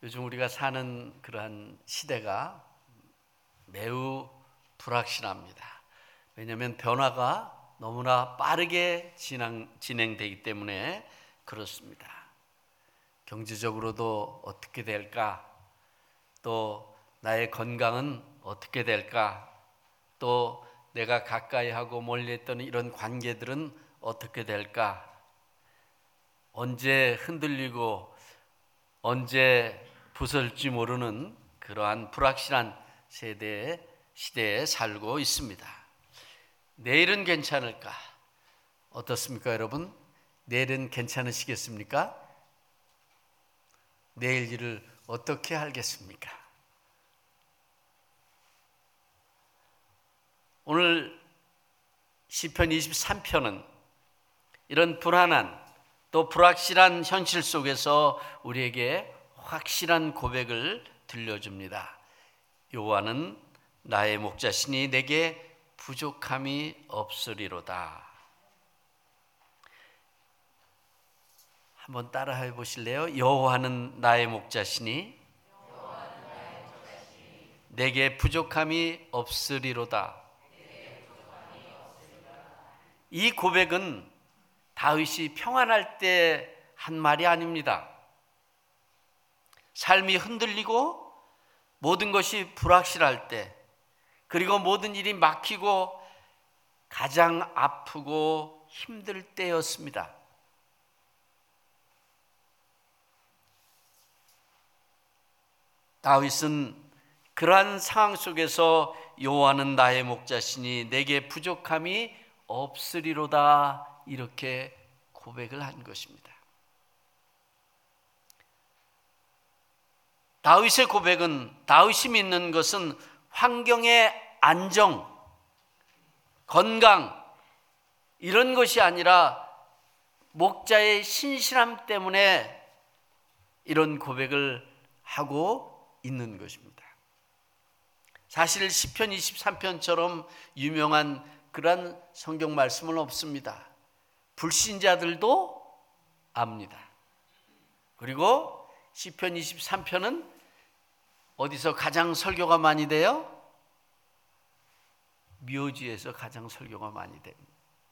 요즘 우리가 사는 그러한 시대가 매우 불확실합니다. 왜냐하면 변화가 너무나 빠르게 진행되기 때문에 그렇습니다. 경제적으로도 어떻게 될까? 또 나의 건강은 어떻게 될까? 또 내가 가까이 하고 멀리 했던 이런 관계들은 어떻게 될까? 언제 흔들리고 언제 부서질지 모르는 그러한 불확실한 시대에 살고 있습니다. 내일은 괜찮을까? 어떻습니까, 여러분? 내일은 괜찮으시겠습니까? 내일 일을 어떻게 알겠습니까? 오늘 시편 23편은 이런 불안한 또 불확실한 현실 속에서 우리에게 확실한 고백을 들려줍니다. 여호와는 나의 목자시니 내게 부족함이 없으리로다. 한번 따라해 보실래요? 여호와는 나의 목자시니 내게 부족함이 없으리로다. 이 고백은 다윗이 평안할 때 한 말이 아닙니다. 삶이 흔들리고 모든 것이 불확실할 때, 그리고 모든 일이 막히고 가장 아프고 힘들 때였습니다. 다윗은 그러한 상황 속에서 여호와는 나의 목자시니 내게 부족함이 없으리로다 이렇게 고백을 한 것입니다. 다윗의 고백은, 다윗이 믿는 것은 환경의 안정, 건강 이런 것이 아니라 목자의 신실함 때문에 이런 고백을 하고 있는 것입니다. 사실 시편 23편처럼 유명한 그러한 성경 말씀은 없습니다. 불신자들도 압니다. 그리고 시편 23편은 어디서 가장 설교가 많이 돼요? 묘지에서 가장 설교가 많이 됩니다.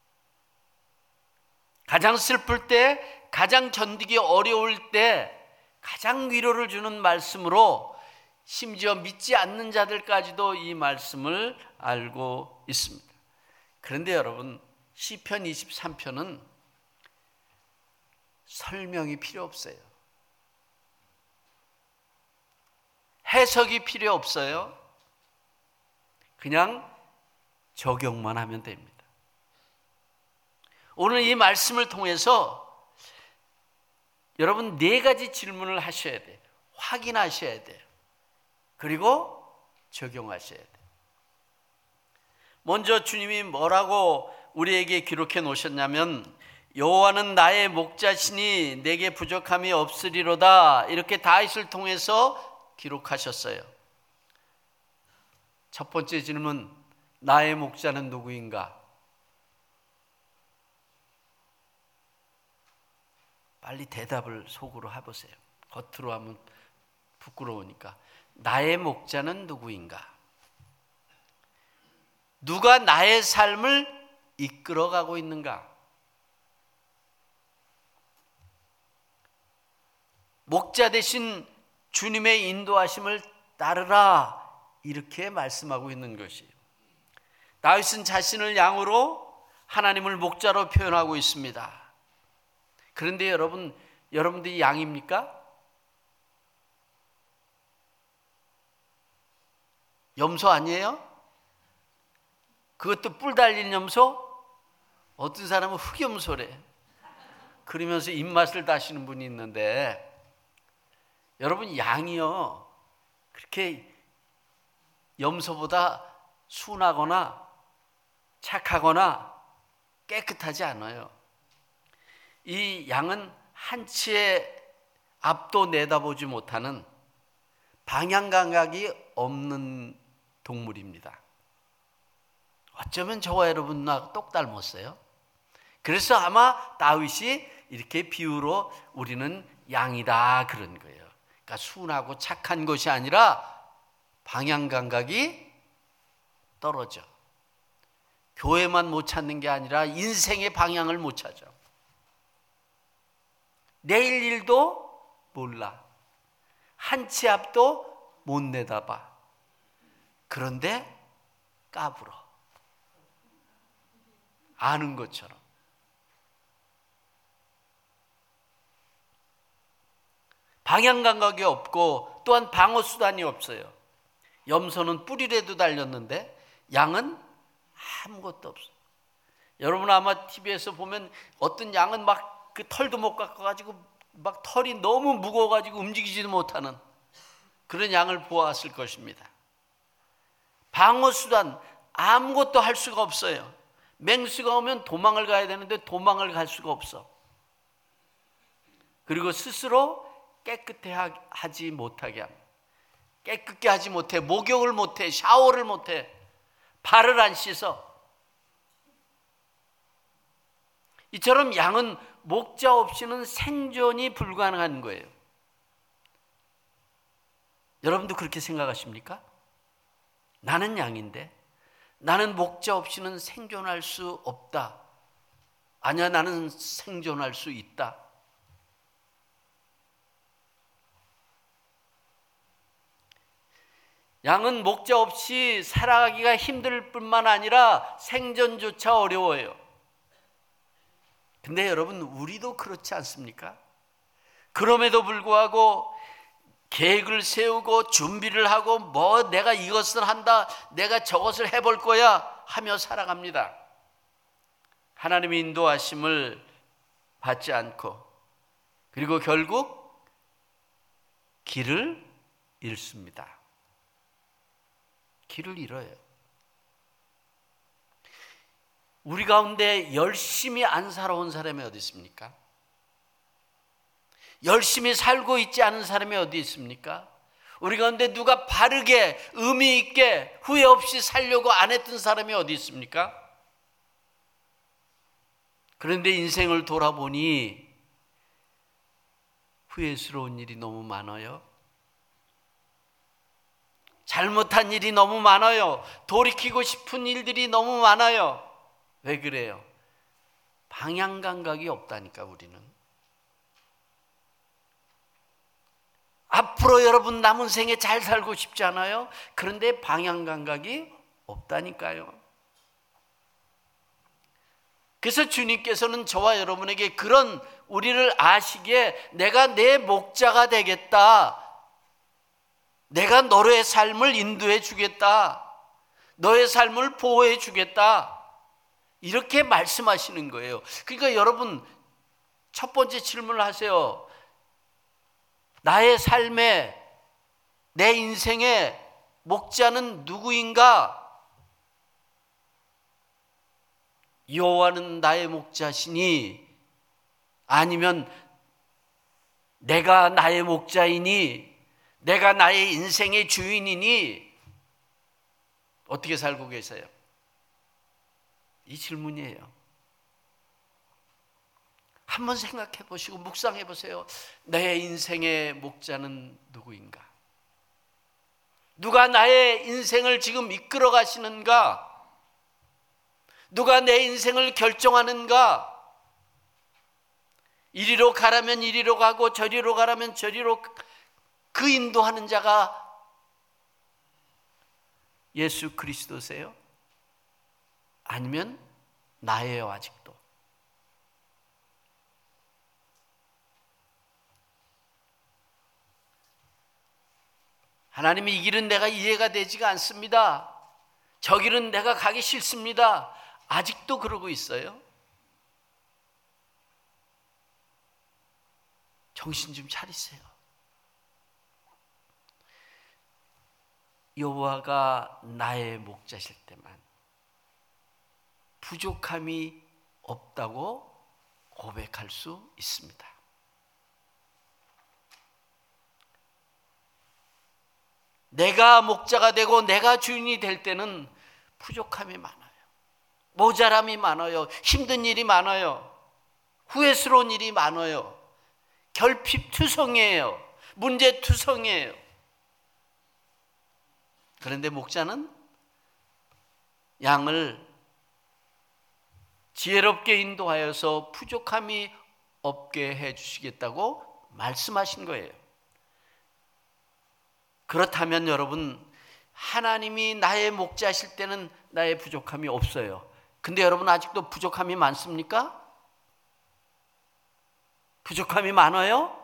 가장 슬플 때, 가장 견디기 어려울 때 가장 위로를 주는 말씀으로 심지어 믿지 않는 자들까지도 이 말씀을 알고 있습니다. 그런데 여러분, 시편 23편은 설명이 필요 없어요. 해석이 필요 없어요. 그냥 적용만 하면 됩니다. 오늘 이 말씀을 통해서 여러분 4가지 질문을 하셔야 돼요. 확인하셔야 돼요. 그리고 적용하셔야 돼요. 먼저 주님이 뭐라고 우리에게 기록해 놓으셨냐면 여호와는 나의 목자시니 내게 부족함이 없으리로다 이렇게 다윗을 통해서 기록하셨어요. 첫 번째 질문, 나의 목자는 누구인가? 빨리 대답을 속으로 해보세요. 겉으로 하면 부끄러우니까. 나의 목자는 누구인가? 누가 나의 삶을 이끌어가고 있는가? 목자 대신 주님의 인도하심을 따르라 이렇게 말씀하고 있는 것이에요. 다윗은 자신을 양으로 하나님을 목자로 표현하고 있습니다. 그런데 여러분들이 양입니까? 염소 아니에요? 그것도 뿔 달린 염소? 어떤 사람은 흑염소래. 그러면서 입맛을 다시는 분이 있는데 여러분 양이요 그렇게 염소보다 순하거나 착하거나 깨끗하지 않아요. 이 양은 한치의 앞도 내다보지 못하는 방향 감각이 없는 동물입니다. 어쩌면 저와 여러분과 똑 닮았어요. 그래서 아마 다윗이 이렇게 비유로 우리는 양이다 그런 거예요. 그러니까 순하고 착한 것이 아니라 방향 감각이 떨어져. 교회만 못 찾는 게 아니라 인생의 방향을 못 찾아. 내일 일도 몰라. 한 치 앞도 못 내다봐. 그런데 까불어. 아는 것처럼. 방향 감각이 없고 또한 방어 수단이 없어요. 염소는 뿌리라도 달렸는데 양은 아무것도 없어. 여러분 아마 TV에서 보면 어떤 양은 막 그 털도 못 깎아가지고 막 털이 너무 무거워가지고 움직이지도 못하는 그런 양을 보았을 것입니다. 방어 수단 아무것도 할 수가 없어요. 맹수가 오면 도망을 가야 되는데 도망을 갈 수가 없어. 그리고 스스로 깨끗해 하지 못하게 합니다. 깨끗게 하지 못해, 목욕을 못해, 샤워를 못해, 발을 안 씻어. 이처럼 양은 목자 없이는 생존이 불가능한 거예요. 여러분도 그렇게 생각하십니까? 나는 양인데 나는 목자 없이는 생존할 수 없다. 아니야, 나는 생존할 수 있다. 양은 목자 없이 살아가기가 힘들 뿐만 아니라 생존조차 어려워요. 근데 여러분, 우리도 그렇지 않습니까? 그럼에도 불구하고 계획을 세우고 준비를 하고 뭐 내가 이것을 한다, 내가 저것을 해볼 거야 하며 살아갑니다. 하나님의 인도하심을 받지 않고, 그리고 결국 길을 잃습니다. 길을 잃어요. 우리 가운데 열심히 안 살아온 사람이 어디 있습니까? 열심히 살고 있지 않은 사람이 어디 있습니까? 우리 가운데 누가 바르게 의미 있게 후회 없이 살려고 안 했던 사람이 어디 있습니까? 그런데 인생을 돌아보니 후회스러운 일이 너무 많아요. 잘못한 일이 너무 많아요. 돌이키고 싶은 일들이 너무 많아요. 왜 그래요? 방향 감각이 없다니까. 우리는 앞으로 여러분 남은 생에 잘 살고 싶지 않아요? 그런데 방향 감각이 없다니까요. 그래서 주님께서는 저와 여러분에게 그런 우리를 아시기에 내가 내 목자가 되겠다, 내가 너의 삶을 인도해 주겠다, 너의 삶을 보호해 주겠다, 이렇게 말씀하시는 거예요. 그러니까 여러분, 첫 번째 질문을 하세요. 나의 삶에, 내 인생의 목자는 누구인가? 여호와는 나의 목자시니, 아니면 내가 나의 목자이니, 내가 나의 인생의 주인이니, 어떻게 살고 계세요? 이 질문이에요. 한번 생각해 보시고 묵상해 보세요. 내 인생의 목자는 누구인가? 누가 나의 인생을 지금 이끌어 가시는가? 누가 내 인생을 결정하는가? 이리로 가라면 이리로 가고 저리로 가라면 저리로, 그 인도하는 자가 예수 그리스도세요? 아니면 나예요? 아직도 하나님이 이 길은 내가 이해가 되지가 않습니다, 저 길은 내가 가기 싫습니다, 아직도 그러고 있어요? 정신 좀 차리세요. 여호와가 나의 목자실 때만 부족함이 없다고 고백할 수 있습니다. 내가 목자가 되고 내가 주인이 될 때는 부족함이 많아요. 모자람이 많아요. 힘든 일이 많아요. 후회스러운 일이 많아요. 결핍투성이에요. 문제투성이에요. 그런데 목자는 양을 지혜롭게 인도하여서 부족함이 없게 해주시겠다고 말씀하신 거예요. 그렇다면 여러분, 하나님이 나의 목자실 때는 나의 부족함이 없어요. 근데 여러분, 아직도 부족함이 많습니까? 부족함이 많아요?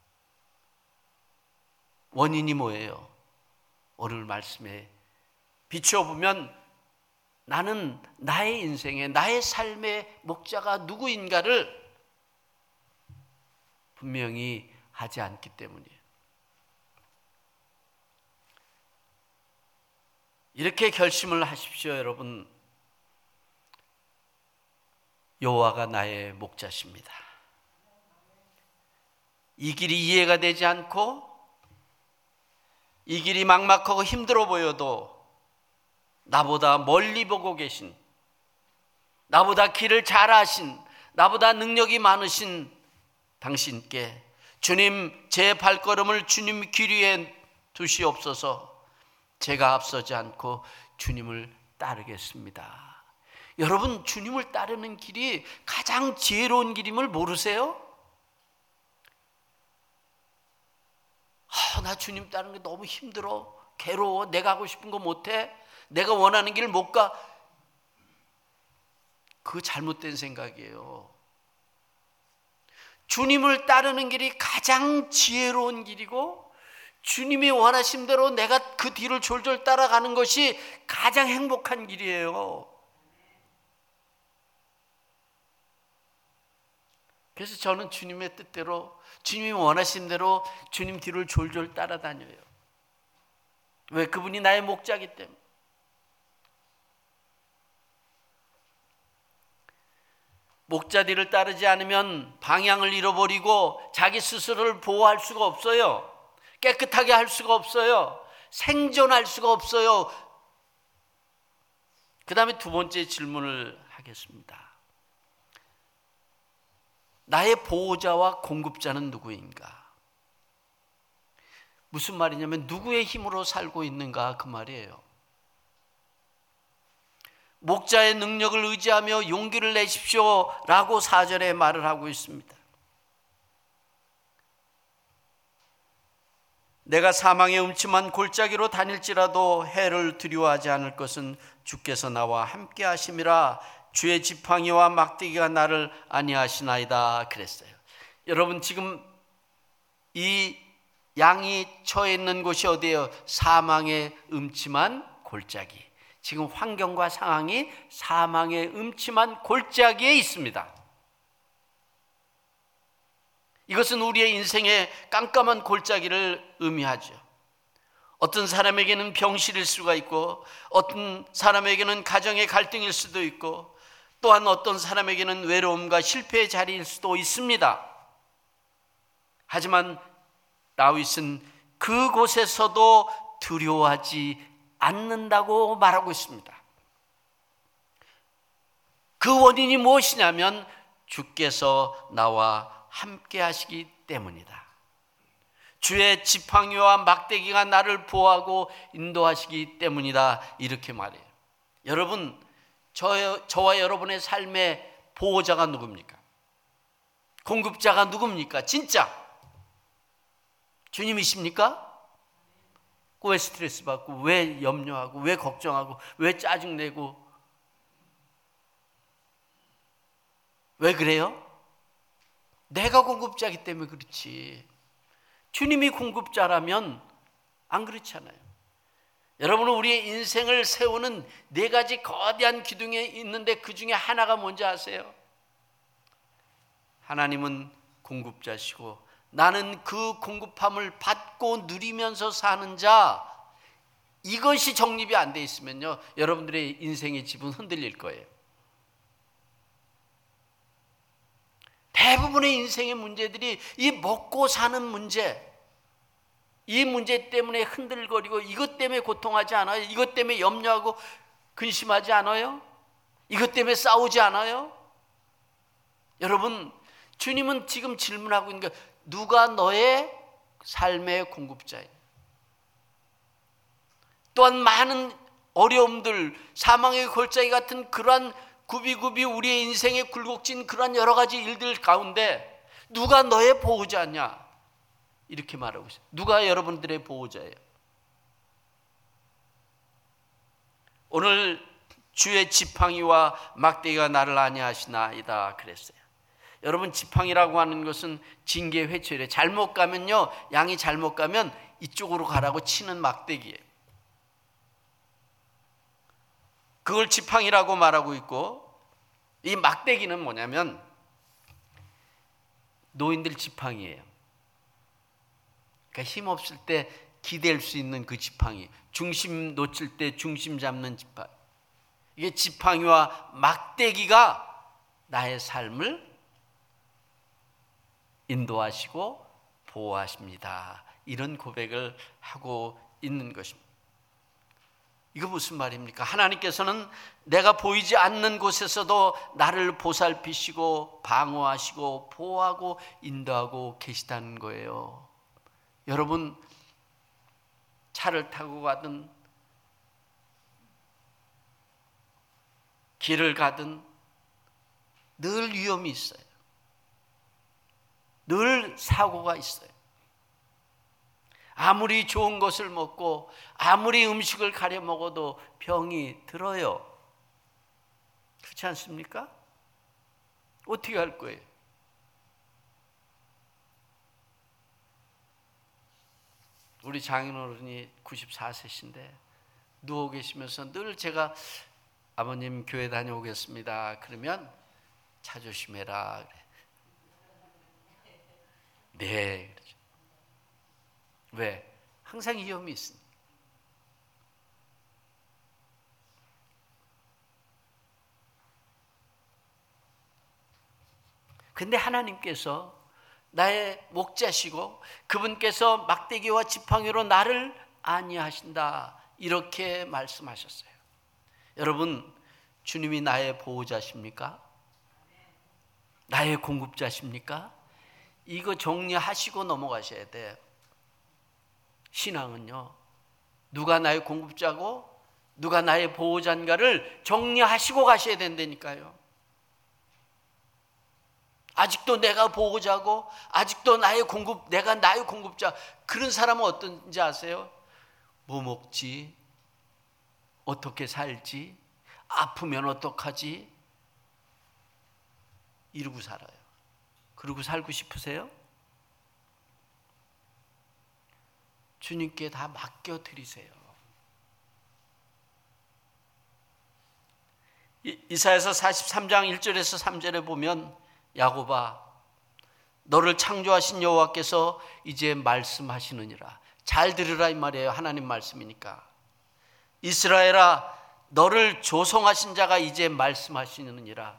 원인이 뭐예요? 오늘 말씀에 비추어보면 나는 나의 인생에, 나의 삶의 목자가 누구인가를 분명히 하지 않기 때문이에요. 이렇게 결심을 하십시오, 여러분. 여호와가 나의 목자십니다. 이 길이 이해가 되지 않고 이 길이 막막하고 힘들어 보여도 나보다 멀리 보고 계신, 나보다 길을 잘 아신, 나보다 능력이 많으신 당신께 주님, 제 발걸음을 주님 길 위에 두시옵소서. 제가 앞서지 않고 주님을 따르겠습니다. 여러분, 주님을 따르는 길이 가장 지혜로운 길임을 모르세요? 나 주님 따르는 게 너무 힘들어, 괴로워, 내가 하고 싶은 거 못해, 내가 원하는 길 못 가. 그거 잘못된 생각이에요. 주님을 따르는 길이 가장 지혜로운 길이고, 주님이 원하신 대로 내가 그 뒤를 졸졸 따라가는 것이 가장 행복한 길이에요. 그래서 저는 주님의 뜻대로, 주님이 원하신 대로 주님 뒤를 졸졸 따라다녀요. 왜? 그분이 나의 목자이기 때문에. 목자 뒤를 따르지 않으면 방향을 잃어버리고 자기 스스로를 보호할 수가 없어요. 깨끗하게 할 수가 없어요. 생존할 수가 없어요. 그 다음에 두 번째 질문을 하겠습니다. 나의 보호자와 공급자는 누구인가? 무슨 말이냐면 누구의 힘으로 살고 있는가, 그 말이에요. 목자의 능력을 의지하며 용기를 내십시오 라고 4절에 말을 하고 있습니다. 내가 사망의 음침한 골짜기로 다닐지라도 해를 두려워하지 않을 것은 주께서 나와 함께 하심이라. 주의 지팡이와 막대기가 나를 안위하시나이다 그랬어요. 여러분, 지금 이 양이 처해 있는 곳이 어디예요? 사망의 음침한 골짜기. 지금 환경과 상황이 사망의 음침한 골짜기에 있습니다. 이것은 우리의 인생의 깜깜한 골짜기를 의미하죠. 어떤 사람에게는 병실일 수가 있고, 어떤 사람에게는 가정의 갈등일 수도 있고, 또한 어떤 사람에게는 외로움과 실패의 자리일 수도 있습니다. 하지만 다윗은 그곳에서도 두려워하지 않는다고 말하고 있습니다. 그 원인이 무엇이냐면 주께서 나와 함께 하시기 때문이다. 주의 지팡이와 막대기가 나를 보호하고 인도하시기 때문이다. 이렇게 말해요. 여러분, 저와 여러분의 삶의 보호자가 누굽니까? 공급자가 누굽니까? 진짜 주님이십니까? 왜 스트레스 받고, 왜 염려하고, 왜 걱정하고, 왜 짜증내고, 왜 그래요? 내가 공급자이기 때문에 그렇지. 주님이 공급자라면 안 그렇잖아요. 여러분은 우리의 인생을 세우는 4가지 거대한 기둥이 있는데 그 중에 하나가 뭔지 아세요? 하나님은 공급자시고 나는 그 공급함을 받고 누리면서 사는 자, 이것이 정립이 안 돼 있으면요, 여러분들의 인생의 집은 흔들릴 거예요. 대부분의 인생의 문제들이 이 먹고 사는 문제, 이 문제 때문에 흔들거리고, 이것 때문에 고통하지 않아요? 이것 때문에 염려하고 근심하지 않아요? 이것 때문에 싸우지 않아요? 여러분, 주님은 지금 질문하고 있는 게, 누가 너의 삶의 공급자예요. 또한 많은 어려움들, 사망의 골짜기 같은 그러한 굽이굽이 우리의 인생에 굴곡진 그러한 여러 가지 일들 가운데 누가 너의 보호자냐? 이렇게 말하고 있어요. 누가 여러분들의 보호자예요? 오늘 주의 지팡이와 막대기가 나를 안위하시나이다 그랬어요. 여러분, 지팡이라고 하는 것은 징계 회초예요. 잘못 가면요, 양이 잘못 가면 이쪽으로 가라고 치는 막대기예요. 그걸 지팡이라고 말하고 있고, 이 막대기는 뭐냐면 노인들 지팡이예요. 그러니까 힘없을 때 기댈 수 있는 그 지팡이, 중심 놓칠 때 중심 잡는 지팡이. 이게 지팡이와 막대기가 나의 삶을 인도하시고 보호하십니다. 이런 고백을 하고 있는 것입니다. 이거 무슨 말입니까? 하나님께서는 내가 보이지 않는 곳에서도 나를 보살피시고 방어하시고 보호하고 인도하고 계시다는 거예요. 여러분, 차를 타고 가든 길을 가든 늘 위험이 있어요. 늘 사고가 있어요. 아무리 좋은 것을 먹고 아무리 음식을 가려 먹어도 병이 들어요. 그렇지 않습니까? 어떻게 할 거예요? 우리 장인어른이 94세신데 누워 계시면서 늘 제가 아버님 교회 다녀오겠습니다 그러면 차 조심해라 그래. 네, 그렇죠. 왜? 항상 위험이 있으니까. 근데 하나님께서 나의 목자시고 그분께서 막대기와 지팡이로 나를 안위하신다, 이렇게 말씀하셨어요. 여러분, 주님이 나의 보호자십니까? 나의 공급자십니까? 이거 정리하시고 넘어가셔야 돼. 신앙은요, 누가 나의 공급자고 누가 나의 보호자인가를 정리하시고 가셔야 된다니까요. 아직도 내가 보호자고 아직도 내가 나의 공급자, 그런 사람은 어떤지 아세요? 뭐 먹지? 어떻게 살지? 아프면 어떡하지? 이러고 살아요. 그러고 살고 싶으세요? 주님께 다 맡겨드리세요. 이사야서 43장 1절에서 3절에 보면 야곱아, 너를 창조하신 여호와께서 이제 말씀하시느니라. 잘 들으라 이 말이에요. 하나님 말씀이니까. 이스라엘아, 너를 조성하신 자가 이제 말씀하시느니라.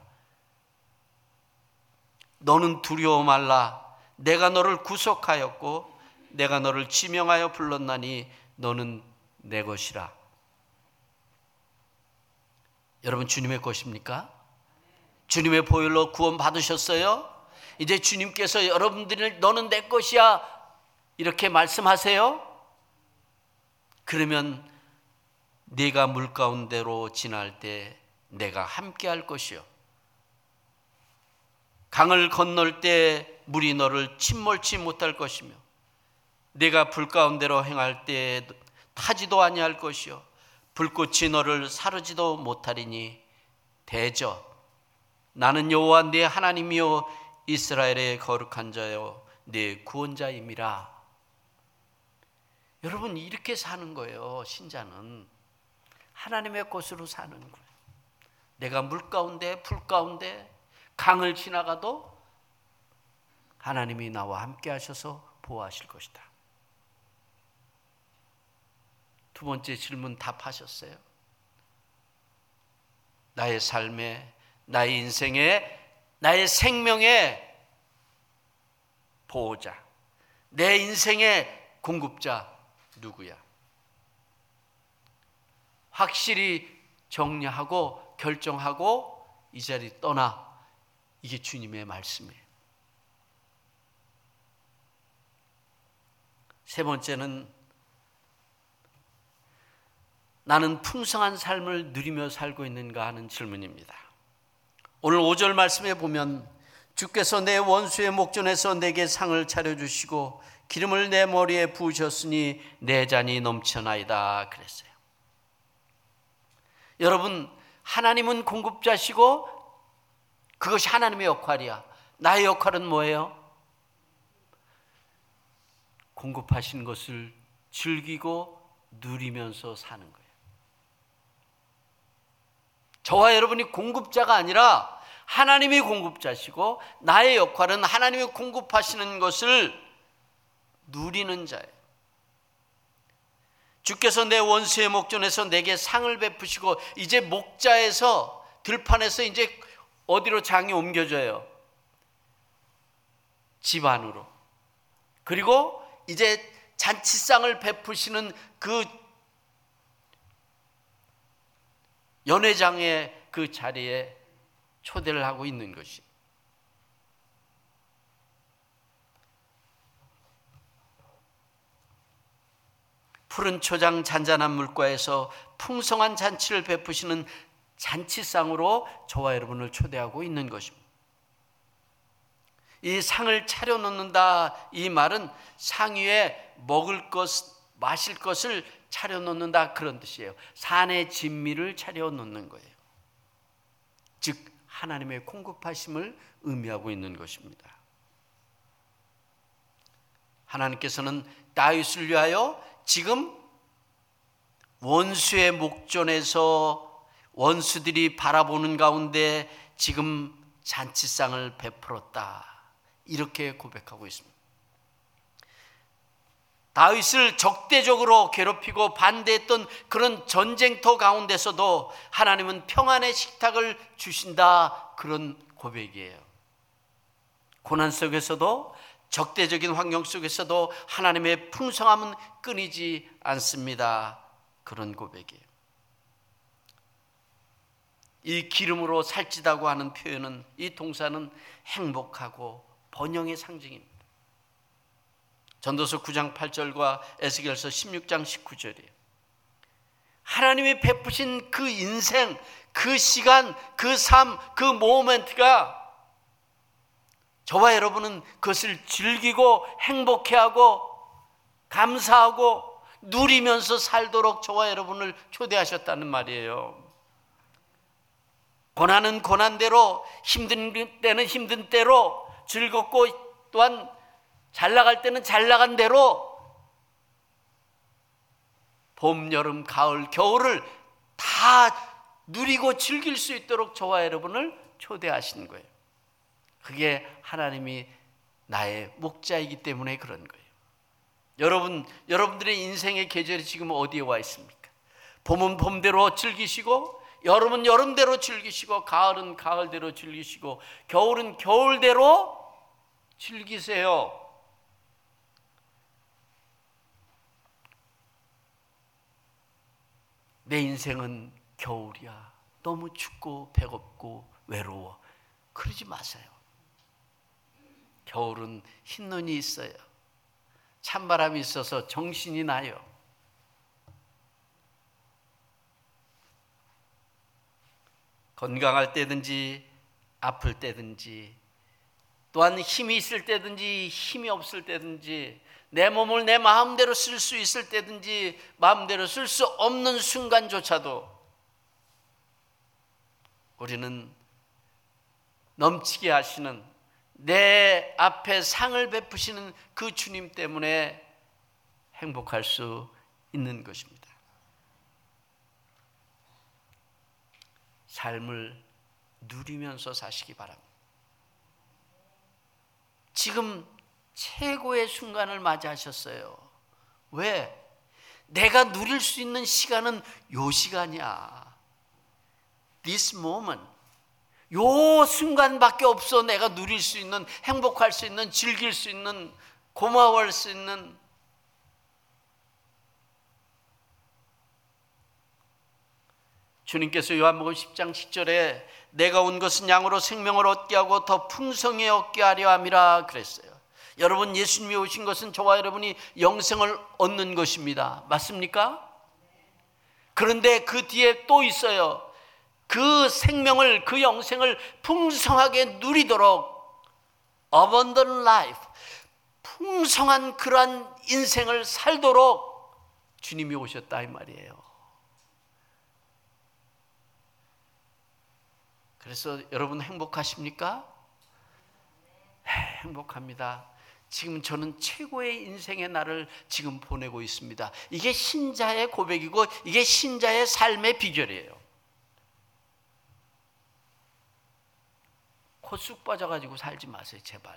너는 두려워 말라. 내가 너를 구속하였고 내가 너를 지명하여 불렀나니 너는 내 것이라. 여러분, 주님의 것입니까? 주님의 보혈로 구원 받으셨어요? 이제 주님께서 여러분들을 너는 내 것이야 이렇게 말씀하세요? 그러면 네가 물 가운데로 지날 때 내가 함께 할 것이요, 강을 건널 때 물이 너를 침몰치 못할 것이며 네가 불 가운데로 행할 때 타지도 아니할 것이요 불꽃이 너를 사르지도 못하리니 대저 나는 여호와 네 하나님이요 이스라엘의 거룩한 자요 네 구원자임이라. 여러분, 이렇게 사는 거예요. 신자는 하나님의 것으로 사는 거예요. 내가 물 가운데 불 가운데 강을 지나가도 하나님이 나와 함께 하셔서 보호하실 것이다. 두 번째 질문 답하셨어요? 나의 삶에, 나의 인생에, 나의 생명의 보호자, 내 인생의 공급자 누구야? 확실히 정리하고 결정하고 이 자리 떠나. 이게 주님의 말씀이에요. 세 번째는 나는 풍성한 삶을 누리며 살고 있는가 하는 질문입니다. 오늘 5절 말씀에 보면 주께서 내 원수의 목전에서 내게 상을 차려주시고 기름을 내 머리에 부으셨으니 내 잔이 넘쳐나이다 그랬어요. 여러분, 하나님은 공급자시고 그것이 하나님의 역할이야. 나의 역할은 뭐예요? 공급하신 것을 즐기고 누리면서 사는 거예요. 저와 여러분이 공급자가 아니라 하나님이 공급자시고 나의 역할은 하나님이 공급하시는 것을 누리는 자예요. 주께서 내 원수의 목전에서 내게 상을 베푸시고, 이제 목자에서 들판에서 이제 어디로 장이 옮겨져요? 집 안으로. 그리고 이제 잔치상을 베푸시는 그 연회장의 그 자리에 초대를 하고 있는 것이, 푸른 초장 잔잔한 물가에서 풍성한 잔치를 베푸시는 잔치상으로 저와 여러분을 초대하고 있는 것입니다. 이 상을 차려놓는다, 이 말은 상 위에 먹을 것, 마실 것을 차려놓는다 그런 뜻이에요. 산의 진미를 차려놓는 거예요. 즉 하나님의 공급하심을 의미하고 있는 것입니다. 하나님께서는 다윗을 위하여 지금 원수의 목전에서 원수들이 바라보는 가운데 지금 잔치상을 베풀었다, 이렇게 고백하고 있습니다. 다윗을 적대적으로 괴롭히고 반대했던 그런 전쟁터 가운데서도 하나님은 평안의 식탁을 주신다, 그런 고백이에요. 고난 속에서도, 적대적인 환경 속에서도 하나님의 풍성함은 끊이지 않습니다, 그런 고백이에요. 이 기름으로 살찌다고 하는 표현은, 이 동사는 행복하고 번영의 상징입니다. 전도서 9장 8절과 에스겔서 16장 19절이에요. 하나님이 베푸신 그 인생, 그 시간, 그 삶, 그 모멘트가 저와 여러분은 그것을 즐기고 행복해하고 감사하고 누리면서 살도록 저와 여러분을 초대하셨다는 말이에요. 고난은 고난대로, 힘든 때는 힘든 대로, 즐겁고 또한 잘 나갈 때는 잘 나간 대로 봄, 여름, 가을, 겨울을 다 누리고 즐길 수 있도록 저와 여러분을 초대하신 거예요. 그게 하나님이 나의 목자이기 때문에 그런 거예요. 여러분들의 인생의 계절이 지금 어디에 와 있습니까? 봄은 봄대로 즐기시고, 여름은 여름대로 즐기시고, 가을은 가을대로 즐기시고, 겨울은 겨울대로 즐기세요. 내 인생은 겨울이야, 너무 춥고 배고프고 외로워, 그러지 마세요. 겨울은 흰눈이 있어요. 찬바람이 있어서 정신이 나요. 건강할 때든지 아플 때든지, 또한 힘이 있을 때든지 힘이 없을 때든지, 내 몸을 내 마음대로 쓸 수 있을 때든지 마음대로 쓸 수 없는 순간조차도 우리는 넘치게 하시는, 내 앞에 상을 베푸시는 그 주님 때문에 행복할 수 있는 것입니다. 삶을 누리면서 사시기 바랍니다. 지금 최고의 순간을 맞이하셨어요. 왜? 내가 누릴 수 있는 시간은 요 시간이야. This moment. 요 순간밖에 없어. 내가 누릴 수 있는, 행복할 수 있는, 즐길 수 있는, 고마워할 수 있는. 주님께서 요한복음 10장 10절에 내가 온 것은 양으로 생명을 얻게 하고 더 풍성히 얻게 하려 함이라 그랬어요. 여러분, 예수님이 오신 것은 저와 여러분이 영생을 얻는 것입니다. 맞습니까? 그런데 그 뒤에 또 있어요. 그 생명을, 그 영생을 풍성하게 누리도록 abundant life, 풍성한 그러한 인생을 살도록 주님이 오셨다 이 말이에요. 그래서 여러분 행복하십니까? 행복합니다. 지금 저는 최고의 인생의 날을 지금 보내고 있습니다. 이게 신자의 고백이고 이게 신자의 삶의 비결이에요. 코 쑥 빠져가지고 살지 마세요, 제발.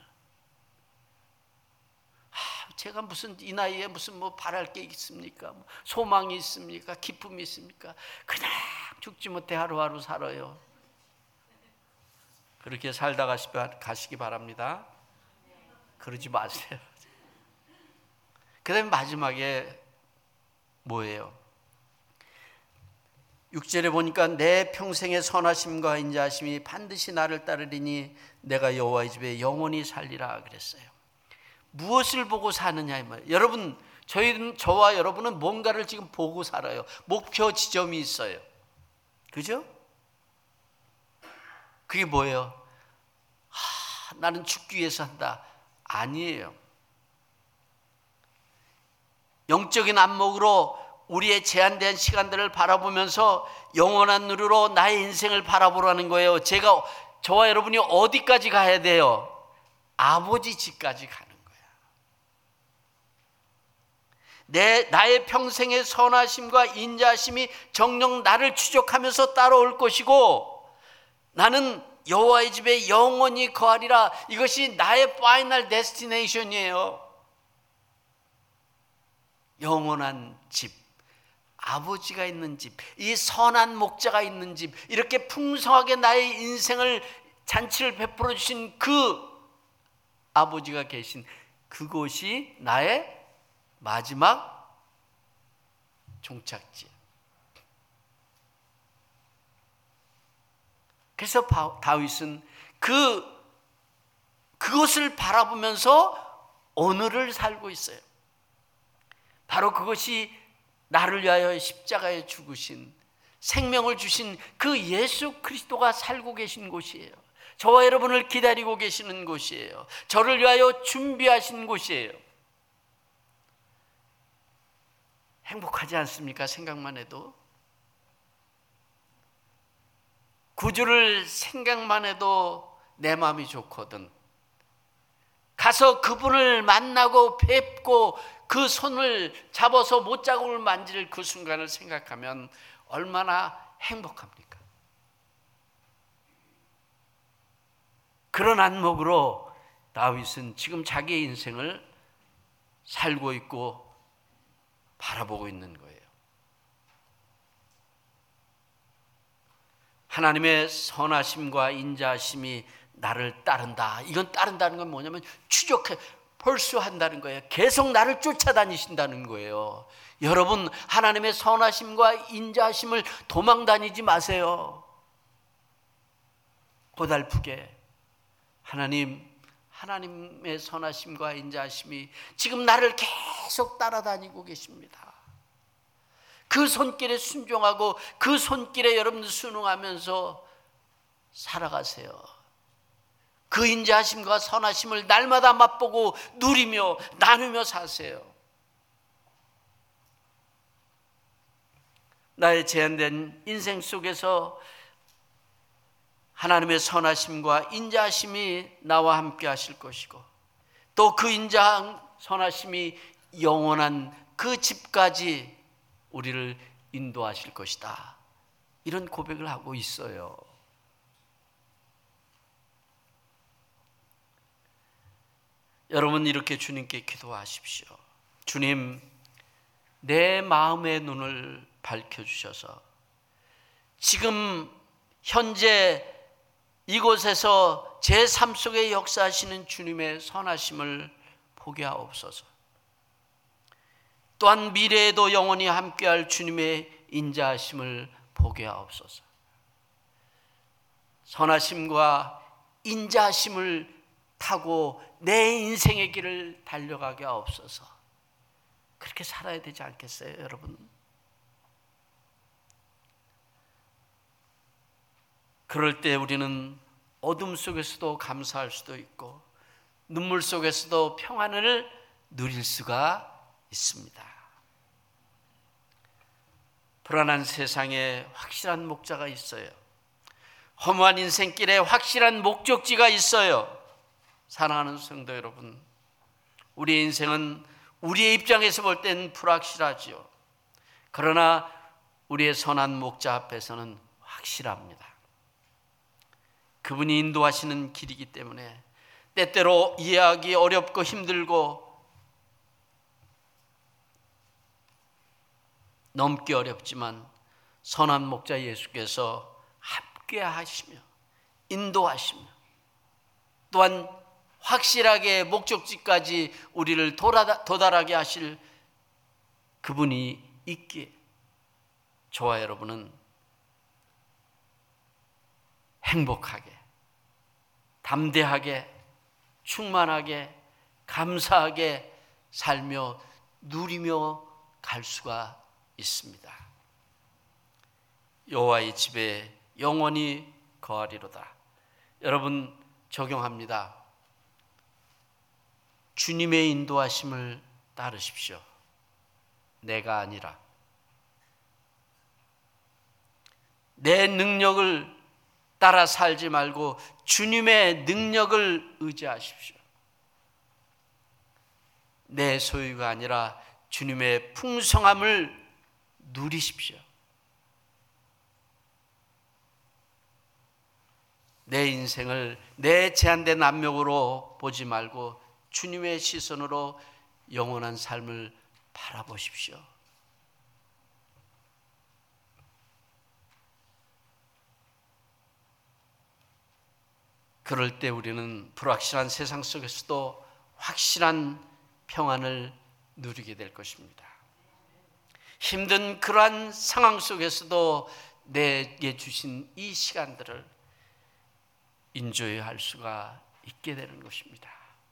제가 무슨 이 나이에 무슨 뭐 바랄 게 있습니까? 소망이 있습니까? 기쁨이 있습니까? 그냥 죽지 못해 하루하루 살아요. 그렇게 살다 가시기 바랍니다. 그러지 마세요. 그 다음에 마지막에 뭐예요? 6절에 보니까 내 평생의 선하심과 인자하심이 반드시 나를 따르리니 내가 여호와의 집에 영원히 살리라 그랬어요. 무엇을 보고 사느냐 이 말이에요. 여러분, 저와 여러분은 뭔가를 지금 보고 살아요. 목표 지점이 있어요. 그죠? 그게 뭐예요? 나는 죽기 위해서 한다. 아니에요. 영적인 안목으로 우리의 제한된 시간들을 바라보면서 영원한 눈으로 나의 인생을 바라보라는 거예요. 저와 여러분이 어디까지 가야 돼요? 아버지 집까지 가는 거예요. 나의 평생의 선하심과 인자하심이 정녕 나를 추적하면서 따라올 것이고 나는 여호와의 집에 영원히 거하리라. 이것이 나의 파이널 데스티네이션이에요. 영원한 집, 아버지가 있는 집, 이 선한 목자가 있는 집, 이렇게 풍성하게 나의 인생을 잔치를 베풀어 주신 그 아버지가 계신 그곳이 나의 마지막 종착지. 그래서 다윗은 그것을 바라보면서 오늘을 살고 있어요. 바로 그것이 나를 위하여 십자가에 죽으신, 생명을 주신 그 예수 그리스도가 살고 계신 곳이에요. 저와 여러분을 기다리고 계시는 곳이에요. 저를 위하여 준비하신 곳이에요. 행복하지 않습니까? 생각만 해도. 구주를 생각만 해도 내 마음이 좋거든. 가서 그분을 만나고 뵙고 그 손을 잡아서 못자국을 만질 그 순간을 생각하면 얼마나 행복합니까? 그런 안목으로 다윗은 지금 자기의 인생을 살고 있고 바라보고 있는 거예요. 하나님의 선하심과 인자하심이 나를 따른다. 이건 따른다는 건 뭐냐면 추적해, 벌수한다는 거예요. 계속 나를 쫓아다니신다는 거예요. 여러분, 하나님의 선하심과 인자하심을 도망 다니지 마세요. 고달프게 하나님의 선하심과 인자하심이 지금 나를 계속 따라다니고 계십니다. 그 손길에 순종하고 그 손길에 여러분들 순응하면서 살아가세요. 그 인자하심과 선하심을 날마다 맛보고 누리며 나누며 사세요. 나의 제한된 인생 속에서 하나님의 선하심과 인자하심이 나와 함께 하실 것이고 또 그 인자한 선하심이 영원한 그 집까지 우리를 인도하실 것이다. 이런 고백을 하고 있어요. 여러분, 이렇게 주님께 기도하십시오. 주님, 내 마음의 눈을 밝혀주셔서 지금 현재 이곳에서 제 삶 속에 역사하시는 주님의 선하심을 보게 하옵소서. 또한 미래에도 영원히 함께할 주님의 인자하심을 보게 하옵소서. 선하심과 인자하심을 타고 내 인생의 길을 달려가게 하옵소서. 그렇게 살아야 되지 않겠어요, 여러분? 그럴 때 우리는 어둠 속에서도 감사할 수도 있고 눈물 속에서도 평안을 누릴 수가 있습니다. 불안한 세상에 확실한 목자가 있어요. 허무한 인생길에 확실한 목적지가 있어요. 사랑하는 성도 여러분, 우리의 인생은 우리의 입장에서 볼 땐 불확실하지요. 그러나 우리의 선한 목자 앞에서는 확실합니다. 그분이 인도하시는 길이기 때문에 때때로 이해하기 어렵고 힘들고 넘기 어렵지만 선한 목자 예수께서 함께 하시며 인도하시며 또한 확실하게 목적지까지 우리를 도달하게 하실 그분이 있기에 저와 여러분은 행복하게, 담대하게, 충만하게, 감사하게 살며 누리며 갈 수가 있습니다. 여호와의 집에 영원히 거하리로다. 여러분 적용합니다. 주님의 인도하심을 따르십시오. 내가 아니라 내 능력을 따라 살지 말고 주님의 능력을 의지하십시오. 내 소유가 아니라 주님의 풍성함을 누리십시오. 내 인생을 내 제한된 안목으로 보지 말고 주님의 시선으로 영원한 삶을 바라보십시오. 그럴 때 우리는 불확실한 세상 속에서도 확실한 평안을 누리게 될 것입니다. 힘든 그러한 상황 속에서도 내게 주신 이 시간들을 인조할 수가 있게 되는 것입니다.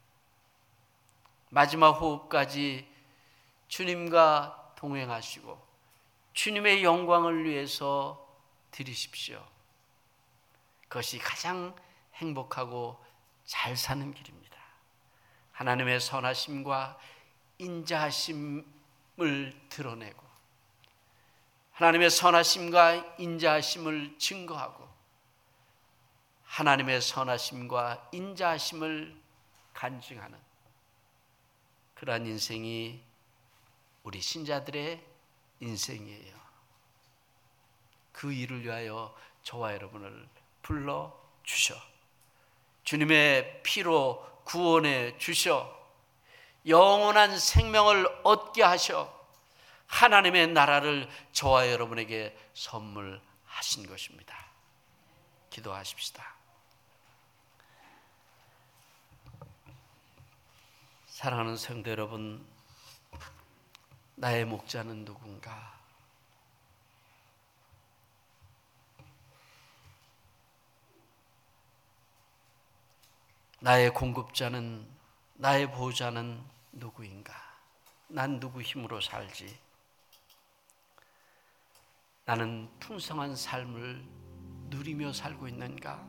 마지막 호흡까지 주님과 동행하시고 주님의 영광을 위해서 드리십시오. 그것이 가장 행복하고 잘 사는 길입니다. 하나님의 선하심과 인자하심을 드러내고 하나님의 선하심과 인자하심을 증거하고 하나님의 선하심과 인자하심을 간증하는 그러한 인생이 우리 신자들의 인생이에요. 그 일을 위하여 저와 여러분을 불러주셔 주님의 피로 구원해 주셔 영원한 생명을 얻게 하셔 하나님의 나라를 저와 여러분에게 선물하신 것입니다. 기도하십시다. 사랑하는 성도 여러분, 나의 목자는 누군가? 나의 공급자는, 나의 보호자는 누구인가? 난 누구 힘으로 살지? 나는 풍성한 삶을 누리며 살고 있는가?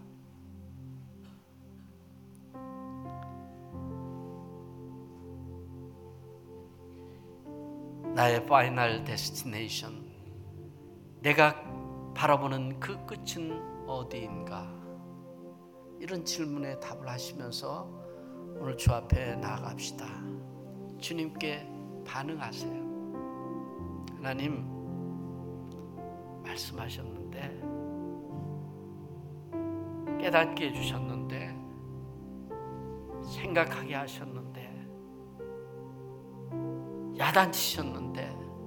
나의 파이널 데스티네이션, 내가 바라보는 그 끝은 어디인가? 이런 질문에 답을 하시면서 오늘 주 앞에 나아갑시다. 주님께 반응하세요. 하나님, 말씀하셨는데, 깨닫게 해주셨는데, 생각하게 하셨는데, 야단치셨는데,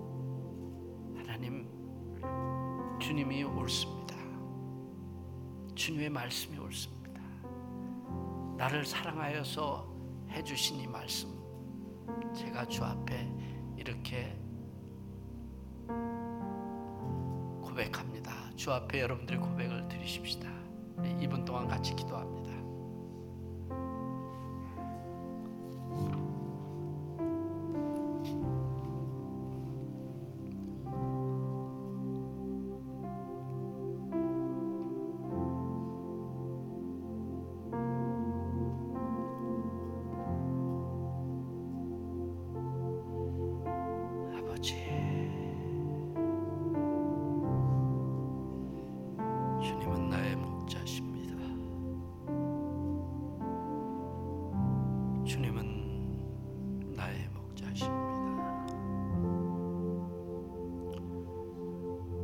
하나님, 주님이 옳습니다. 주님의 말씀이 옳습니다. 나를 사랑하여서 해주신 이 말씀, 제가 주 앞에 이렇게 고백합니다. 주 앞에 여러분들의 고백을 드리십시다. 2분 동안 같이 기도합니다.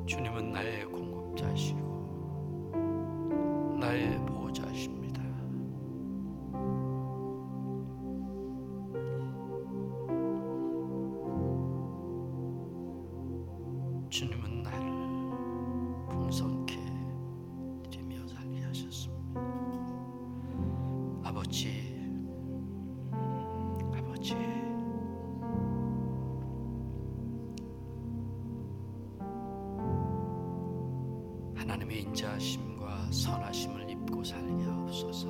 주님은 나의 공급자시고 나의 보호자십니다. 주님은 나를 풍성케 이루며 살게 하셨습니다. 아버지, 아버지, 하나님의 인자하심과 선하심을 입고 살게 하옵소서.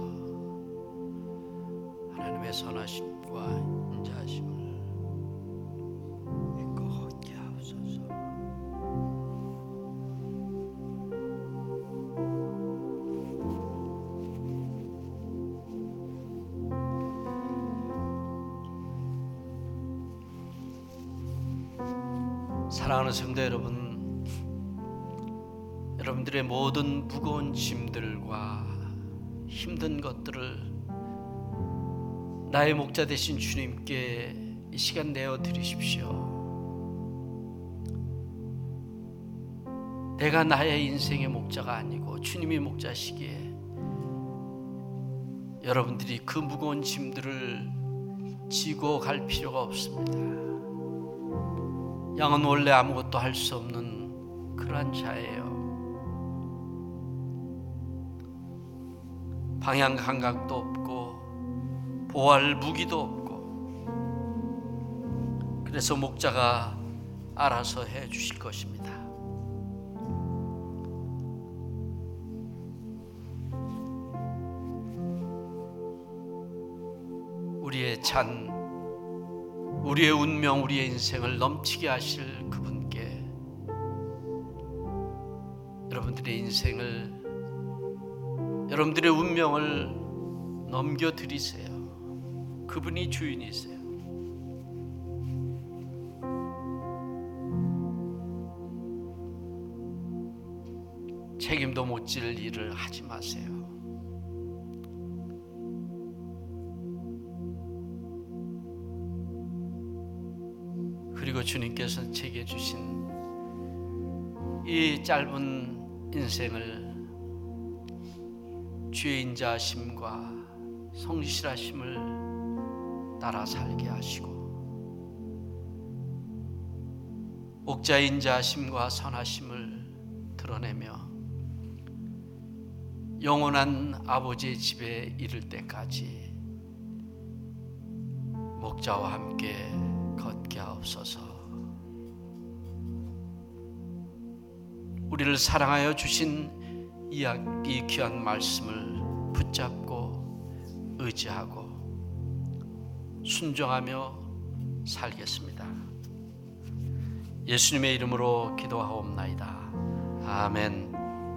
하나님의 선하심과 인자하심을 입고 걷게 하옵소서. 사랑하는 성도 여러분, 여러분들의 모든 무거운 짐들과 힘든 것들을 나의 목자 되신 주님께 이 시간 내어 드리십시오. 내가 나의 인생의 목자가 아니고 주님이 목자시기에 여러분들이 그 무거운 짐들을 지고 갈 필요가 없습니다. 양은 원래 아무것도 할 수 없는 그러한 자예요. 방향 감각도 없고 보호할 무기도 없고, 그래서 목자가 알아서 해 주실 것입니다. 우리의 잔, 우리의 운명, 우리의 인생을 넘치게 하실 그분께 여러분들의 인생을, 여러분들의 운명을 넘겨드리세요. 그분이 주인이세요. 책임도 못 질 일을 하지 마세요. 그리고 주님께서 제게 주신 이 짧은 인생을 주의 인자하심과 성실하심을 따라 살게 하시고, 목자의 인자하심과 선하심을 드러내며 영원한 아버지의 집에 이를 때까지 목자와 함께 걷게 하옵소서. 우리를 사랑하여 주신 이 귀한 말씀을 붙잡고 의지하고 순종하며 살겠습니다. 예수님의 이름으로 기도하옵나이다. 아멘.